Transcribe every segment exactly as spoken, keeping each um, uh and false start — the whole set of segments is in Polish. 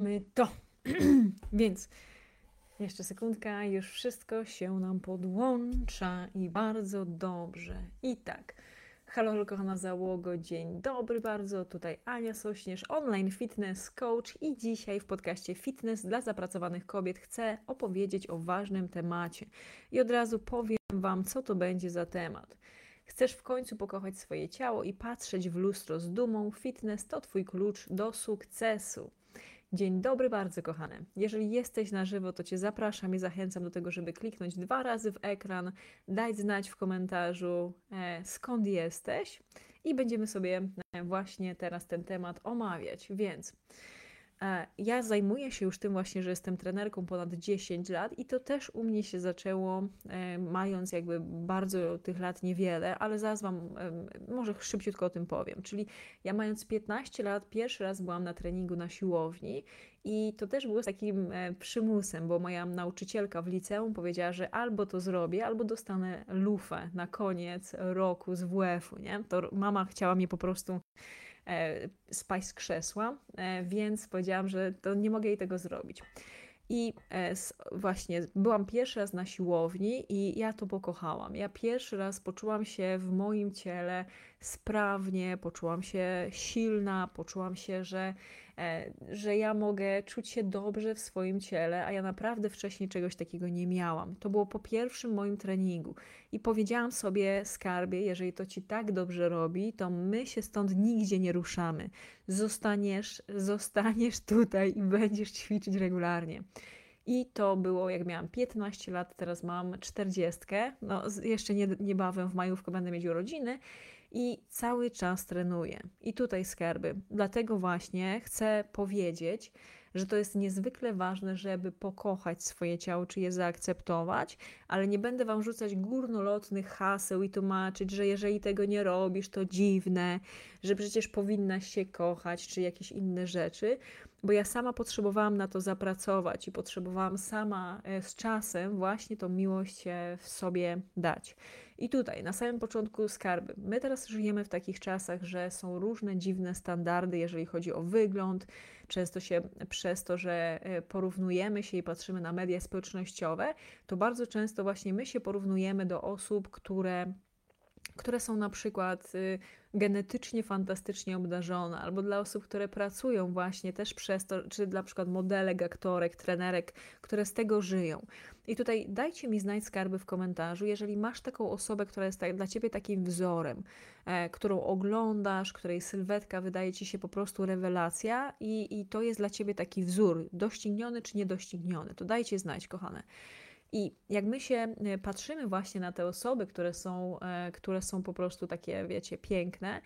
mamy to. Więc jeszcze sekundka, już wszystko się nam podłącza i bardzo dobrze. I tak, halo, halo kochana załogo, dzień dobry bardzo, tutaj Ania Sośnierz, online fitness coach i dzisiaj w podcaście Fitness dla zapracowanych kobiet chcę opowiedzieć o ważnym temacie. I od razu powiem Wam, co to będzie za temat. Chcesz w końcu pokochać swoje ciało i patrzeć w lustro z dumą? Fitness to Twój klucz do sukcesu. Dzień dobry bardzo kochane. Jeżeli jesteś na żywo, to Cię zapraszam i zachęcam do tego, żeby kliknąć dwa razy w ekran, dać znać w komentarzu e, skąd jesteś i będziemy sobie e, właśnie teraz ten temat omawiać. Więc e, ja zajmuję się już tym właśnie, że jestem trenerką ponad dziesięć lat i to też u mnie się zaczęło, e, mając jakby bardzo tych lat niewiele, ale zaraz Wam e, może szybciutko o tym powiem. Czyli ja mając piętnaście lat pierwszy raz byłam na treningu na siłowni i to też było z takim e, przymusem, bo moja nauczycielka w liceum powiedziała, że albo to zrobię, albo dostanę lufę na koniec roku z W F-u, nie? To mama chciała mnie po prostu e, spaść z krzesła, e, więc powiedziałam, że to nie mogę jej tego zrobić. I e, właśnie byłam pierwszy raz na siłowni i ja to pokochałam. Ja pierwszy raz poczułam się w moim ciele sprawnie, poczułam się silna, poczułam się, że, e, że ja mogę czuć się dobrze w swoim ciele, a ja naprawdę wcześniej czegoś takiego nie miałam. To było po pierwszym moim treningu i powiedziałam sobie, skarbie, jeżeli to Ci tak dobrze robi, to my się stąd nigdzie nie ruszamy. Zostaniesz, zostaniesz tutaj i będziesz ćwiczyć regularnie. I to było, jak miałam piętnaście lat, teraz mam czterdzieści. No, jeszcze nie, niebawem w majówkę będę mieć urodziny i cały czas trenuję. I tutaj skarby. Dlatego właśnie chcę powiedzieć, że to jest niezwykle ważne, żeby pokochać swoje ciało, czy je zaakceptować, ale nie będę Wam rzucać górnolotnych haseł i tłumaczyć, że jeżeli tego nie robisz, to dziwne, że przecież powinnaś się kochać, czy jakieś inne rzeczy, bo ja sama potrzebowałam na to zapracować i potrzebowałam sama z czasem właśnie tą miłość w sobie dać. I tutaj, na samym początku skarby. My teraz żyjemy w takich czasach, że są różne dziwne standardy, jeżeli chodzi o wygląd. Często się przez to, że porównujemy się i patrzymy na media społecznościowe, to bardzo często właśnie my się porównujemy do osób, które które są na przykład y, genetycznie fantastycznie obdarzone, albo dla osób, które pracują właśnie też przez to, czy dla przykład modelek, aktorek, trenerek, które z tego żyją. I tutaj dajcie mi znać skarby w komentarzu, jeżeli masz taką osobę, która jest tak, dla Ciebie takim wzorem, e, którą oglądasz, której sylwetka wydaje Ci się po prostu rewelacja i, i to jest dla Ciebie taki wzór, dościgniony czy niedościgniony. To dajcie znać, kochane. I jak my się patrzymy właśnie na te osoby, które są, które są po prostu takie, wiecie, piękne,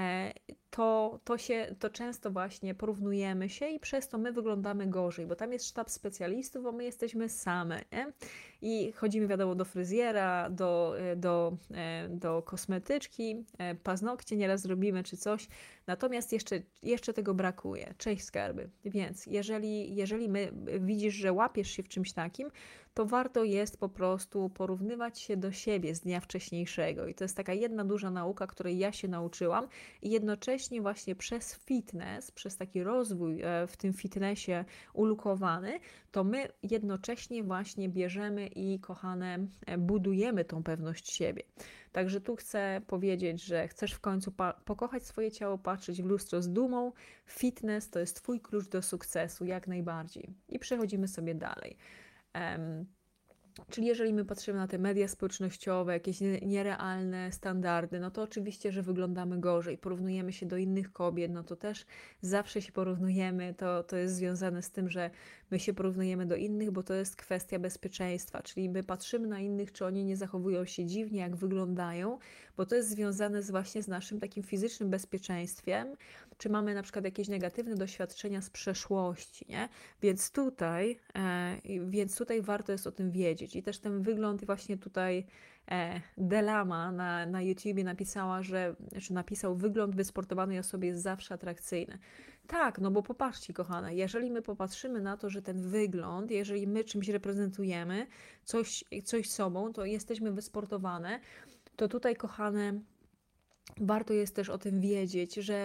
to, to, się, to często właśnie porównujemy się i przez to my wyglądamy gorzej, bo tam jest sztab specjalistów, a my jesteśmy same, nie? I chodzimy, wiadomo, do fryzjera, do, do, do kosmetyczki, paznokcie nieraz robimy czy coś, natomiast jeszcze, jeszcze tego brakuje. Cześć skarby. Więc jeżeli, jeżeli my widzisz, że łapiesz się w czymś takim, to warto jest po prostu porównywać się do siebie z dnia wcześniejszego. I to jest taka jedna duża nauka, której ja się nauczyłam i jednocześnie właśnie przez fitness, przez taki rozwój w tym fitnessie ulukowany, to my jednocześnie właśnie bierzemy i, kochane, budujemy tą pewność siebie. Także tu chcę powiedzieć, że chcesz w końcu pokochać swoje ciało, patrzeć w lustro z dumą. Fitness to jest Twój klucz do sukcesu, jak najbardziej. I przechodzimy sobie dalej. Um, Czyli jeżeli my patrzymy na te media społecznościowe, jakieś nierealne standardy, no to oczywiście, że wyglądamy gorzej. Porównujemy się do innych kobiet, no to też zawsze się porównujemy. To, to jest związane z tym, że my się porównujemy do innych, bo to jest kwestia bezpieczeństwa. Czyli my patrzymy na innych, czy oni nie zachowują się dziwnie, jak wyglądają, bo to jest związane z właśnie z naszym takim fizycznym bezpieczeństwem, czy mamy na przykład jakieś negatywne doświadczenia z przeszłości, nie? Więc tutaj, e, więc tutaj warto jest o tym wiedzieć. I też ten wygląd właśnie tutaj e, Delama na, na YouTubie napisała, że, że napisał, wygląd wysportowanej osoby jest zawsze atrakcyjny. Tak, no bo popatrzcie, kochane, jeżeli my popatrzymy na to, że ten wygląd, jeżeli my czymś reprezentujemy, coś, coś sobą, to jesteśmy wysportowane, to tutaj, kochane, warto jest też o tym wiedzieć, że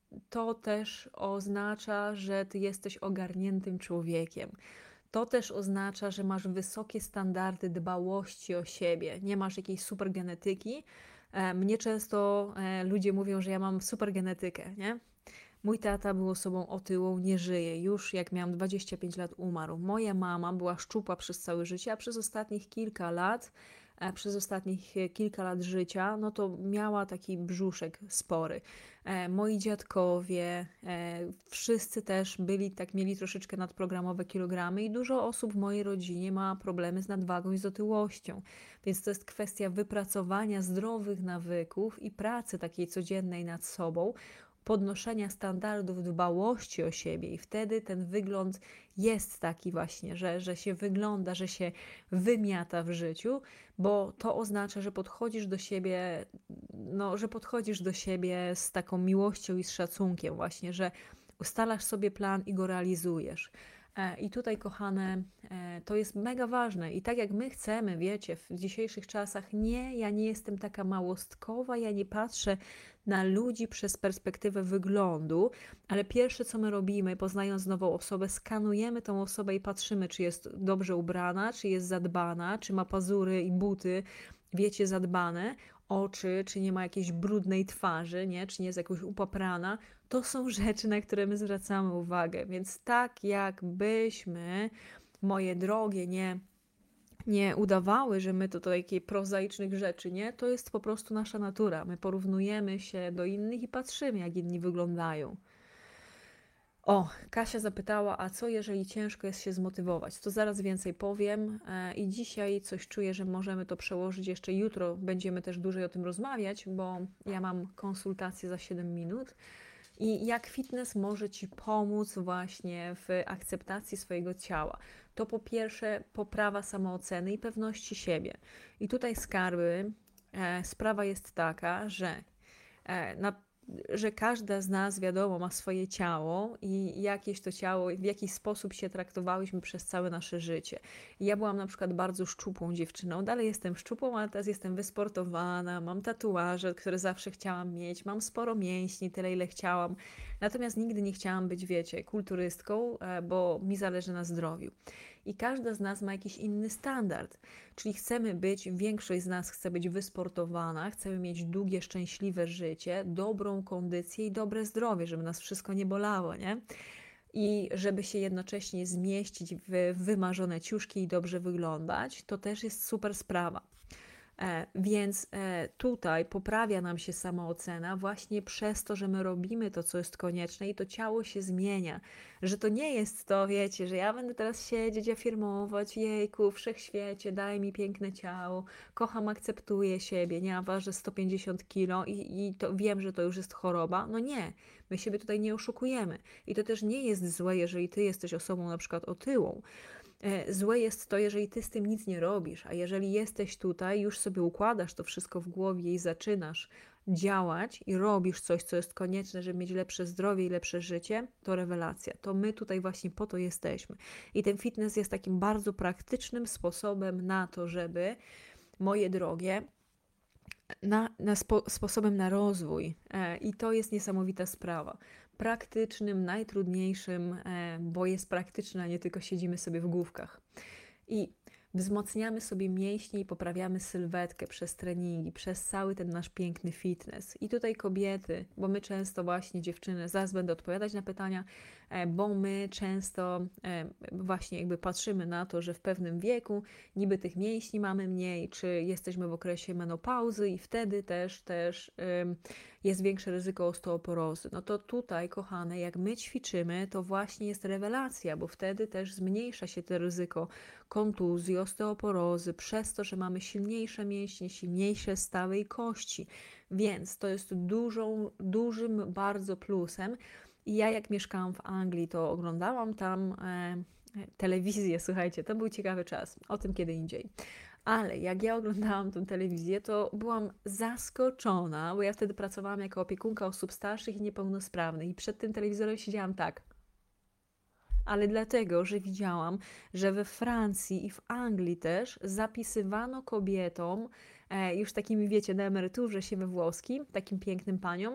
to też oznacza, że ty jesteś ogarniętym człowiekiem. To też oznacza, że masz wysokie standardy dbałości o siebie. Nie masz jakiejś super genetyki. E, Mnie często e, ludzie mówią, że ja mam super genetykę, nie? Mój tata był osobą otyłą, nie żyje. Już jak miałam dwadzieścia pięć lat umarł. Moja mama była szczupła przez całe życie, a przez ostatnich kilka lat, e, przez ostatnich e, kilka lat życia, no to miała taki brzuszek spory. E, moi dziadkowie, e, wszyscy też byli, tak mieli troszeczkę nadprogramowe kilogramy i dużo osób w mojej rodzinie ma problemy z nadwagą i z otyłością. Więc to jest kwestia wypracowania zdrowych nawyków i pracy takiej codziennej nad sobą, podnoszenia standardów dbałości o siebie i wtedy ten wygląd jest taki właśnie, że, że się wygląda, że się wymiata w życiu, bo to oznacza, że podchodzisz do siebie, no, że podchodzisz do siebie z taką miłością i z szacunkiem właśnie, że ustalasz sobie plan i go realizujesz. E, I tutaj, kochane, e, to jest mega ważne. I tak jak my chcemy, wiecie, w dzisiejszych czasach, nie, ja nie jestem taka małostkowa, ja nie patrzę na ludzi przez perspektywę wyglądu, ale pierwsze, co my robimy, poznając nową osobę, skanujemy tą osobę i patrzymy, czy jest dobrze ubrana, czy jest zadbana, czy ma pazury i buty, wiecie, zadbane, oczy, czy nie ma jakiejś brudnej twarzy, nie? Czy nie jest jakoś upaprana. To są rzeczy, na które my zwracamy uwagę. Więc tak jakbyśmy, moje drogie, nie, nie udawały, że my to do jakichś prozaicznych rzeczy, nie? To jest po prostu nasza natura. My porównujemy się do innych i patrzymy, jak inni wyglądają. O, Kasia zapytała, a co jeżeli ciężko jest się zmotywować? To zaraz więcej powiem e, i dzisiaj coś czuję, że możemy to przełożyć jeszcze jutro. Będziemy też dłużej o tym rozmawiać, bo ja mam konsultację za siedem minut. I jak fitness może Ci pomóc właśnie w akceptacji swojego ciała? To po pierwsze poprawa samooceny i pewności siebie. I tutaj, skarby, e, sprawa jest taka, że e, na że każda z nas, wiadomo, ma swoje ciało i jakieś to ciało, w jakiś sposób się traktowałyśmy przez całe nasze życie. I ja byłam na przykład bardzo szczupłą dziewczyną, dalej jestem szczupłą, ale teraz jestem wysportowana, mam tatuaże, które zawsze chciałam mieć, mam sporo mięśni, tyle ile chciałam, natomiast nigdy nie chciałam być, wiecie, kulturystką, e, bo mi zależy na zdrowiu. I każda z nas ma jakiś inny standard. Czyli chcemy być, większość z nas chce być wysportowana, chcemy mieć długie, szczęśliwe życie, dobrą kondycję i dobre zdrowie, żeby nas wszystko nie bolało, nie? I żeby się jednocześnie zmieścić w wymarzone ciuszki i dobrze wyglądać, to też jest super sprawa. E, więc e, tutaj poprawia nam się samoocena właśnie przez to, że my robimy to, co jest konieczne i to ciało się zmienia. Że to nie jest to, wiecie, że ja będę teraz siedzieć, afirmować, jejku, wszechświecie, daj mi piękne ciało, kocham, akceptuję siebie, nie, a ważę sto pięćdziesiąt kilo i, i to wiem, że to już jest choroba. No nie, my siebie tutaj nie oszukujemy. I to też nie jest złe, jeżeli ty jesteś osobą na przykład otyłą. Złe jest to, jeżeli ty z tym nic nie robisz, a jeżeli jesteś tutaj, już sobie układasz to wszystko w głowie i zaczynasz działać i robisz coś, co jest konieczne, żeby mieć lepsze zdrowie i lepsze życie, to rewelacja. To my tutaj właśnie po to jesteśmy. I ten fitness jest takim bardzo praktycznym sposobem na to, żeby, moje drogie, na, na spo, sposobem na rozwój. E, I to jest niesamowita sprawa. Praktycznym, najtrudniejszym, e, bo jest praktyczny, a nie tylko siedzimy sobie w główkach. I wzmacniamy sobie mięśnie i poprawiamy sylwetkę przez treningi, przez cały ten nasz piękny fitness. I tutaj kobiety, bo my często właśnie, dziewczyny, zaraz będę odpowiadać na pytania, bo my często właśnie jakby patrzymy na to, że w pewnym wieku niby tych mięśni mamy mniej, czy jesteśmy w okresie menopauzy i wtedy też, też jest większe ryzyko osteoporozy. No to tutaj, kochane, jak my ćwiczymy, to właśnie jest rewelacja, bo wtedy też zmniejsza się to ryzyko kontuzji, osteoporozy, przez to, że mamy silniejsze mięśnie, silniejsze stawy i kości. Więc to jest dużą, dużym bardzo plusem. I ja jak mieszkałam w Anglii, to oglądałam tam e, telewizję, słuchajcie, to był ciekawy czas, o tym kiedy indziej. Ale jak ja oglądałam tę telewizję, to byłam zaskoczona, bo ja wtedy pracowałam jako opiekunka osób starszych i niepełnosprawnych i przed tym telewizorem siedziałam tak. Ale dlatego, że widziałam, że we Francji i w Anglii też zapisywano kobietom, e, już takimi, wiecie, na emeryturze się we włoskim, takim pięknym paniom,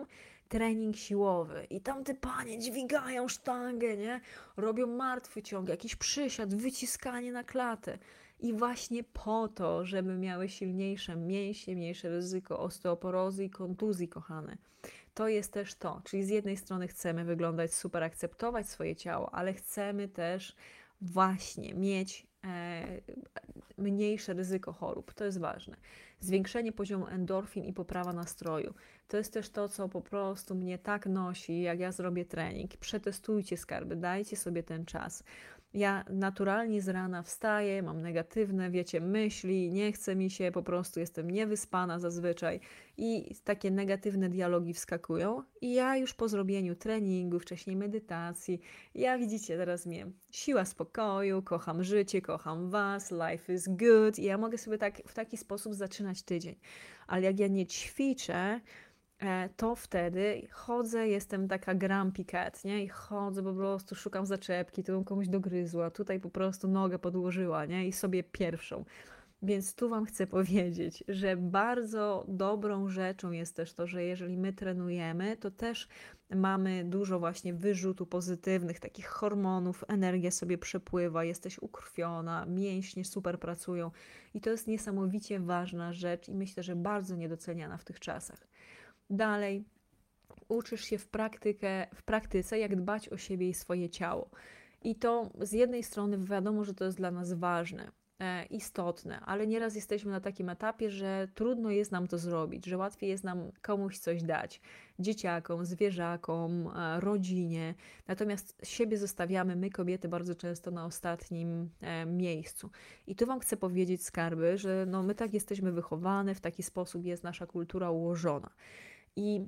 trening siłowy i tam te panie dźwigają sztangę, nie? Robią martwy ciąg, jakiś przysiad, wyciskanie na klatę. I właśnie po to, żeby miały silniejsze mięśnie, mniejsze ryzyko osteoporozy i kontuzji, kochane. To jest też to, czyli z jednej strony chcemy wyglądać super, akceptować swoje ciało, ale chcemy też właśnie mieć e, mniejsze ryzyko chorób. To jest ważne. Zwiększenie poziomu endorfin i poprawa nastroju. To jest też to, co po prostu mnie tak nosi, jak ja zrobię trening. Przetestujcie, skarby, dajcie sobie ten czas. Ja naturalnie z rana wstaję, mam negatywne, wiecie, myśli, nie chce mi się, po prostu jestem niewyspana zazwyczaj i takie negatywne dialogi wskakują i ja już po zrobieniu treningu, wcześniej medytacji, ja widzicie teraz mnie, siła spokoju, kocham życie, kocham was, life is good i ja mogę sobie tak, w taki sposób zaczynać tydzień. Ale jak ja nie ćwiczę, to wtedy chodzę, jestem taka grumpy cat, nie? I chodzę, po prostu szukam zaczepki, tu bym komuś dogryzła, tutaj po prostu nogę podłożyła, nie? I sobie pierwszą. Więc tu wam chcę powiedzieć, że bardzo dobrą rzeczą jest też to, że jeżeli my trenujemy, to też mamy dużo właśnie wyrzutu pozytywnych, takich hormonów, energia sobie przepływa, jesteś ukrwiona, mięśnie super pracują i to jest niesamowicie ważna rzecz i myślę, że bardzo niedoceniana w tych czasach. Dalej uczysz się w, praktykę, w praktyce, jak dbać o siebie i swoje ciało. I to z jednej strony wiadomo, że to jest dla nas ważne, e, istotne, ale nieraz jesteśmy na takim etapie, że trudno jest nam to zrobić, że łatwiej jest nam komuś coś dać, dzieciakom, zwierzakom, e, rodzinie. Natomiast siebie zostawiamy, my kobiety, bardzo często na ostatnim e, miejscu. I tu wam chcę powiedzieć, skarby, że no, my tak jesteśmy wychowane, w taki sposób jest nasza kultura ułożona. I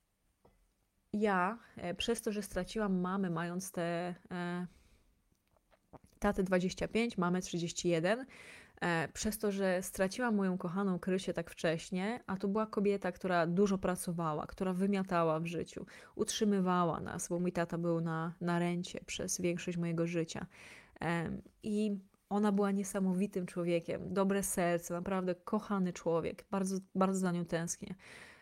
ja, e, przez to, że straciłam mamę, mając te e, tatę dwadzieścia pięć, mamę trzydzieści jeden, e, przez to, że straciłam moją kochaną Krysię tak wcześnie, a to była kobieta, która dużo pracowała, która wymiatała w życiu, utrzymywała nas, bo mój tata był na, na rencie przez większość mojego życia. E, I ona była niesamowitym człowiekiem, dobre serce, naprawdę kochany człowiek, bardzo, bardzo za nią tęsknię.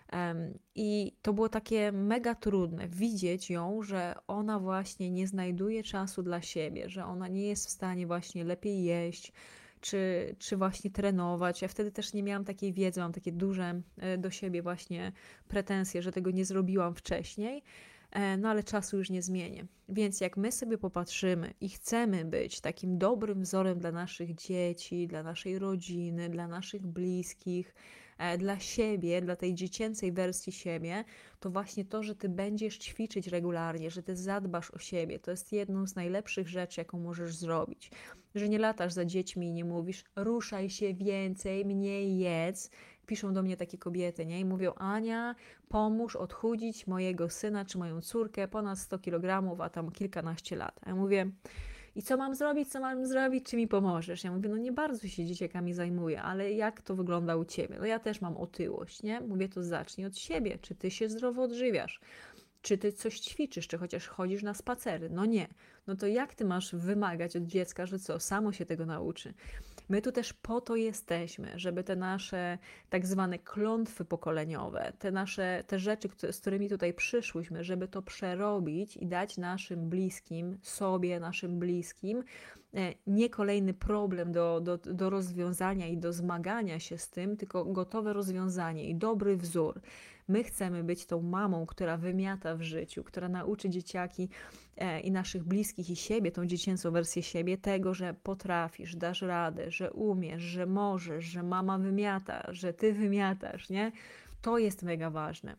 I to było takie mega trudne, widzieć ją, że ona właśnie nie znajduje czasu dla siebie, że ona nie jest w stanie właśnie lepiej jeść, czy, czy właśnie trenować. Ja wtedy też nie miałam takiej wiedzy, mam takie duże do siebie właśnie pretensje, że tego nie zrobiłam wcześniej, no ale czasu już nie zmienię. Więc jak my sobie popatrzymy i chcemy być takim dobrym wzorem dla naszych dzieci, dla naszej rodziny, dla naszych bliskich, dla siebie, dla tej dziecięcej wersji siebie, to właśnie to, że ty będziesz ćwiczyć regularnie, że ty zadbasz o siebie, to jest jedną z najlepszych rzeczy, jaką możesz zrobić. Że nie latasz za dziećmi i nie mówisz, ruszaj się więcej, mniej jedz. Piszą do mnie takie kobiety, nie? I mówią, Ania, pomóż odchudzić mojego syna czy moją córkę ponad sto kilogramów, a tam kilkanaście lat. A ja mówię, i co mam zrobić, co mam zrobić, czy mi pomożesz? Ja mówię, no nie bardzo się dzieciakami zajmuję, ale jak to wygląda u ciebie? No ja też mam otyłość, nie? Mówię, to zacznij od siebie. Czy ty się zdrowo odżywiasz? Czy ty coś ćwiczysz, czy chociaż chodzisz na spacery? No nie. No to jak ty masz wymagać od dziecka, że co, samo się tego nauczy? My tu też po to jesteśmy, żeby te nasze tak zwane klątwy pokoleniowe, te nasze, te rzeczy, z którymi tutaj przyszłyśmy, żeby to przerobić i dać naszym bliskim, sobie, naszym bliskim, nie kolejny problem do, do, do rozwiązania i do zmagania się z tym, tylko gotowe rozwiązanie i dobry wzór. My chcemy być tą mamą, która wymiata w życiu, która nauczy dzieciaki e, i naszych bliskich i siebie, tą dziecięcą wersję siebie, tego, że potrafisz, dasz radę, że umiesz, że możesz, że mama wymiata, że ty wymiatasz, nie? To jest mega ważne.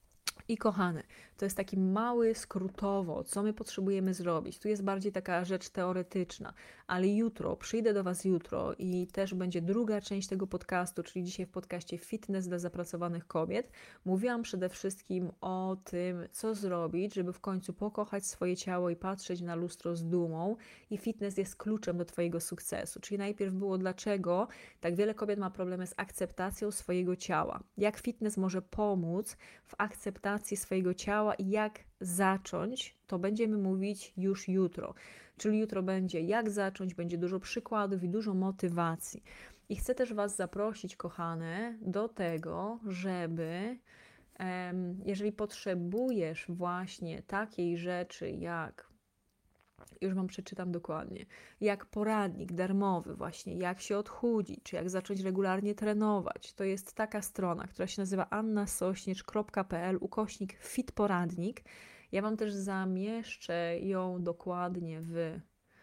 I kochane, to jest taki mały, skrótowo, co my potrzebujemy zrobić. Tu jest bardziej taka rzecz teoretyczna, ale jutro, przyjdę do Was jutro i też będzie druga część tego podcastu, czyli dzisiaj w podcaście Fitness dla zapracowanych kobiet. Mówiłam przede wszystkim o tym, co zrobić, żeby w końcu pokochać swoje ciało i patrzeć na lustro z dumą. I fitness jest kluczem do Twojego sukcesu. Czyli najpierw było, dlaczego tak wiele kobiet ma problemy z akceptacją swojego ciała. Jak fitness może pomóc w akceptacji swojego ciała i jak zacząć, to będziemy mówić już jutro. Czyli jutro będzie jak zacząć, będzie dużo przykładów i dużo motywacji. I chcę też Was zaprosić, kochane, do tego, żeby Jeżeli potrzebujesz właśnie takiej rzeczy jak, już Wam przeczytam dokładnie, jak poradnik darmowy właśnie, jak się odchudzić, czy jak zacząć regularnie trenować, to jest taka strona, która się nazywa annasośnierz kropka p l ukośnik fitporadnik. Ja Wam też zamieszczę ją dokładnie w,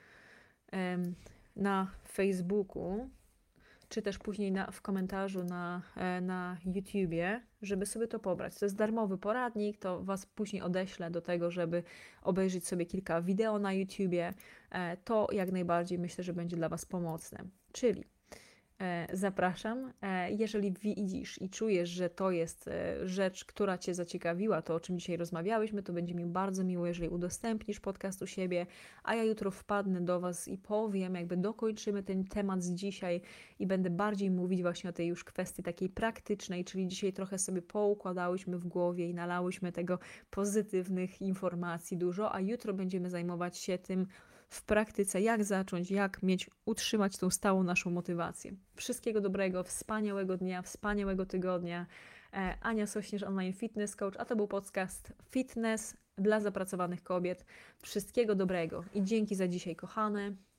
na Facebooku, czy też później na, w komentarzu na, na YouTubie, żeby sobie to pobrać. To jest darmowy poradnik, to Was później odeślę do tego, żeby obejrzeć sobie kilka wideo na YouTubie. To jak najbardziej myślę, że będzie dla Was pomocne. Czyli zapraszam. Jeżeli widzisz i czujesz, że to jest rzecz, która Cię zaciekawiła, to o czym dzisiaj rozmawiałyśmy, to będzie mi bardzo miło, jeżeli udostępnisz podcast u siebie, a ja jutro wpadnę do Was i powiem, jakby dokończymy ten temat z dzisiaj i będę bardziej mówić właśnie o tej już kwestii takiej praktycznej, czyli dzisiaj trochę sobie poukładałyśmy w głowie i nalałyśmy tego pozytywnych informacji dużo, a jutro będziemy zajmować się tym w praktyce, jak zacząć, jak mieć, utrzymać tą stałą naszą motywację. Wszystkiego dobrego, wspaniałego dnia, wspaniałego tygodnia. Ania Sośnierz, online fitness coach, a to był podcast Fitness dla zapracowanych kobiet. Wszystkiego dobrego i dzięki za dzisiaj, kochane.